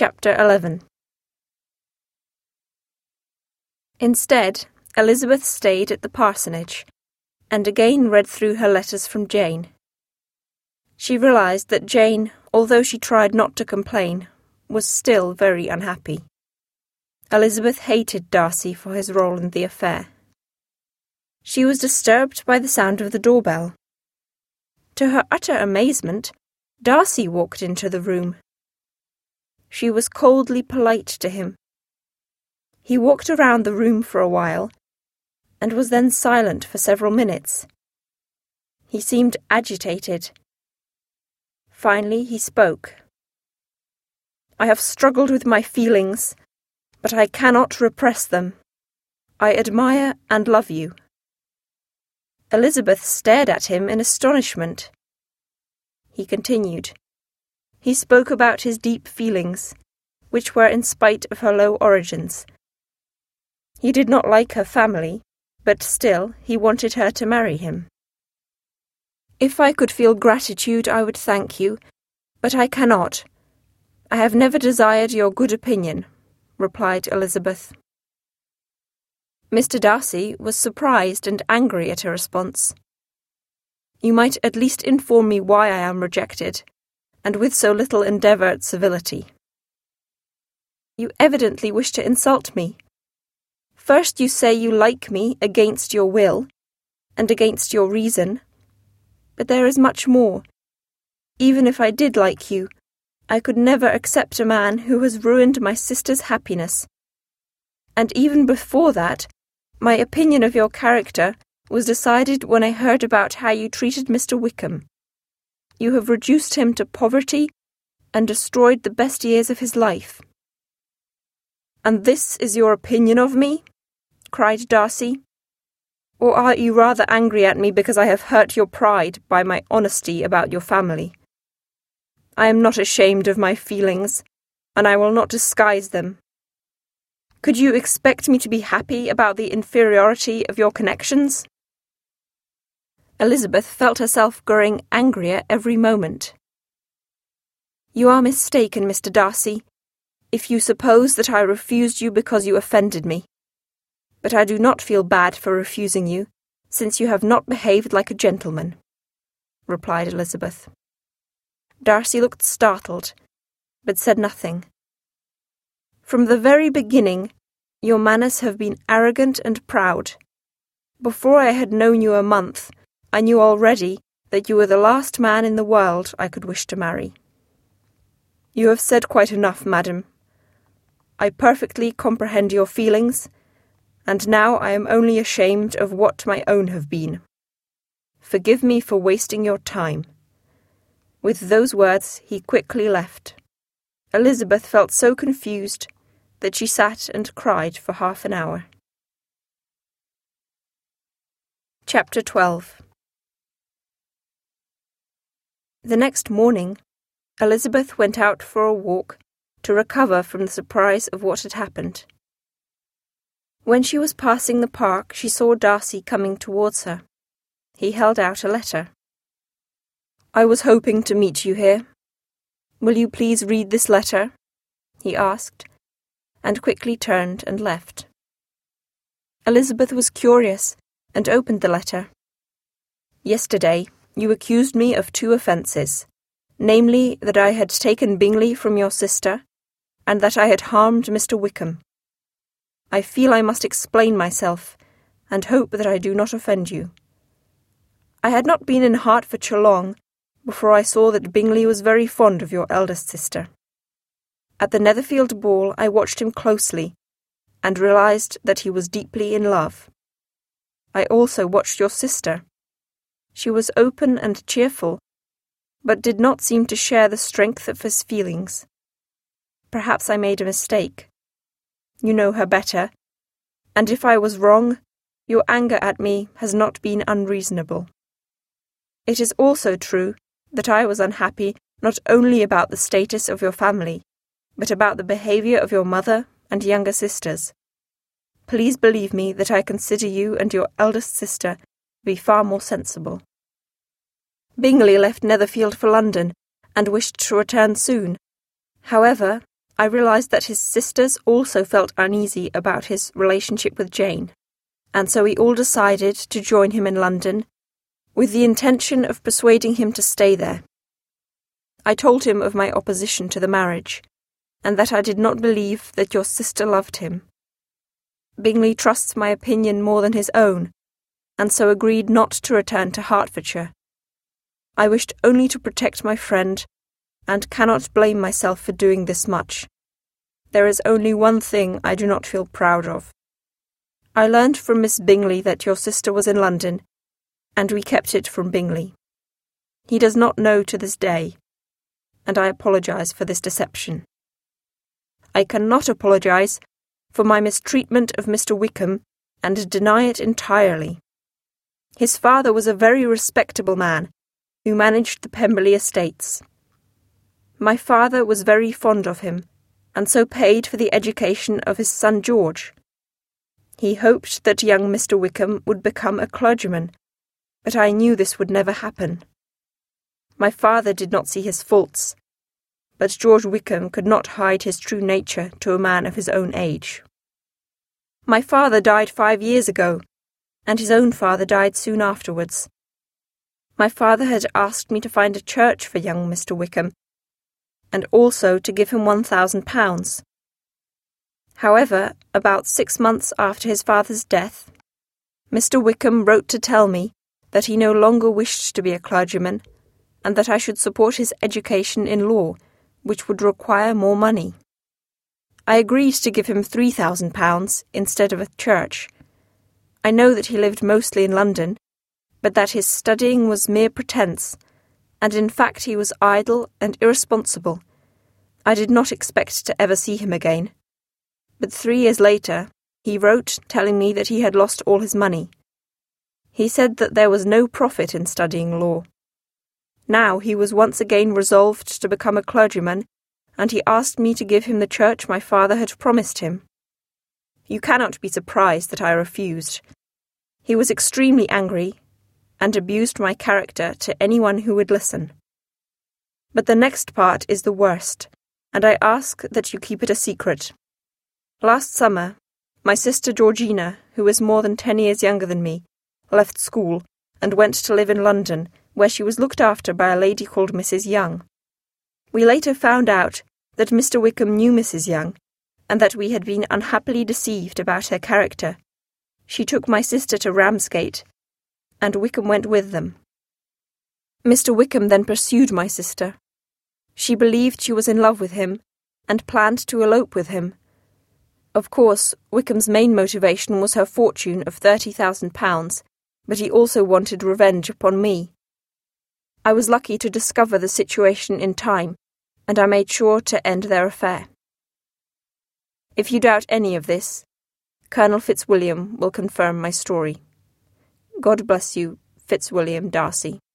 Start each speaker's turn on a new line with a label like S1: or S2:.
S1: Chapter 11. Instead, Elizabeth stayed at the parsonage, and again read through her letters from Jane. She realised that Jane, although she tried not to complain, was still very unhappy. Elizabeth hated Darcy for his role in the affair. She was disturbed by the sound of the doorbell. To her utter amazement, Darcy walked into the room. She was coldly polite to him. He walked around the room for a while, and was then silent for several minutes. He seemed agitated. Finally he spoke. "I have struggled with my feelings, but I cannot repress them. I admire and love you." Elizabeth stared at him in astonishment. He continued. He spoke about his deep feelings, which were in spite of her low origins. He did not like her family, but still he wanted her to marry him. "If I could feel gratitude, I would thank you, but I cannot. I have never desired your good opinion," replied Elizabeth. Mr. Darcy was surprised and angry at her response. "You might at least inform me why I am rejected, and with so little endeavour at civility. You evidently wish to insult me. First you say you like me against your will, and against your reason. But there is much more. Even if I did like you, I could never accept a man who has ruined my sister's happiness. And even before that, my opinion of your character was decided when I heard about how you treated Mr. Wickham. You have reduced him to poverty and destroyed the best years of his life." "And this is your opinion of me?" cried Darcy. "Or are you rather angry at me because I have hurt your pride by my honesty about your family? I am not ashamed of my feelings, and I will not disguise them. Could you expect me to be happy about the inferiority of your connections?" Elizabeth felt herself growing angrier every moment. "You are mistaken, Mr. Darcy, if you suppose that I refused you because you offended me. But I do not feel bad for refusing you, since you have not behaved like a gentleman," replied Elizabeth. Darcy looked startled, but said nothing. "From the very beginning, your manners have been arrogant and proud. Before I had known you a month, I knew already that you were the last man in the world I could wish to marry." "You have said quite enough, madam. I perfectly comprehend your feelings, and now I am only ashamed of what my own have been. Forgive me for wasting your time." With those words he quickly left. Elizabeth felt so confused that she sat and cried for half an hour. Chapter 12. The next morning, Elizabeth went out for a walk to recover from the surprise of what had happened. When she was passing the park, she saw Darcy coming towards her. He held out a letter. "I was hoping to meet you here. Will you please read this letter?" he asked, and quickly turned and left. Elizabeth was curious and opened the letter. "Yesterday, you accused me of 2 offences, namely that I had taken Bingley from your sister, and that I had harmed Mr. Wickham. I feel I must explain myself, and hope that I do not offend you. I had not been in Hertfordshire long before I saw that Bingley was very fond of your eldest sister. At the Netherfield ball I watched him closely, and realised that he was deeply in love. I also watched your sister. She was open and cheerful, but did not seem to share the strength of his feelings. Perhaps I made a mistake. You know her better, and if I was wrong, your anger at me has not been unreasonable. It is also true that I was unhappy not only about the status of your family, but about the behaviour of your mother and younger sisters. Please believe me that I consider you and your eldest sister to be far more sensible. Bingley left Netherfield for London, and wished to return soon. However, I realised that his sisters also felt uneasy about his relationship with Jane, and so we all decided to join him in London with the intention of persuading him to stay there. I told him of my opposition to the marriage, and that I did not believe that your sister loved him. Bingley trusts my opinion more than his own, and so agreed not to return to Hertfordshire. I wished only to protect my friend, and cannot blame myself for doing this much. There is only one thing I do not feel proud of. I learned from Miss Bingley that your sister was in London, and we kept it from Bingley. He does not know to this day, and I apologise for this deception. I cannot apologise for my mistreatment of Mr. Wickham, and deny it entirely. His father was a very respectable man, who managed the Pemberley estates. My father was very fond of him, and so paid for the education of his son George. He hoped that young Mr. Wickham would become a clergyman, but I knew this would never happen. My father did not see his faults, but George Wickham could not hide his true nature to a man of his own age. My father died 5 years ago, and his own father died soon afterwards. My father had asked me to find a church for young Mr. Wickham, and also to give him £1,000. However, about 6 months after his father's death, Mr. Wickham wrote to tell me that he no longer wished to be a clergyman, and that I should support his education in law, which would require more money. I agreed to give him £3,000 instead of a church. I know that he lived mostly in London, but that his studying was mere pretence, and in fact he was idle and irresponsible. I did not expect to ever see him again. But 3 years later, he wrote telling me that he had lost all his money. He said that there was no profit in studying law. Now he was once again resolved to become a clergyman, and he asked me to give him the church my father had promised him. You cannot be surprised that I refused. He was extremely angry, and abused my character to anyone who would listen. But the next part is the worst, and I ask that you keep it a secret. Last summer, my sister Georgina, who is more than 10 years younger than me, left school and went to live in London, where she was looked after by a lady called Mrs. Young. We later found out that Mr. Wickham knew Mrs. Young, and that we had been unhappily deceived about her character. She took my sister to Ramsgate, and Wickham went with them. Mr. Wickham then pursued my sister. She believed she was in love with him, and planned to elope with him. Of course, Wickham's main motivation was her fortune of £30,000, but he also wanted revenge upon me. I was lucky to discover the situation in time, and I made sure to end their affair. If you doubt any of this, Colonel Fitzwilliam will confirm my story. God bless you, Fitzwilliam Darcy.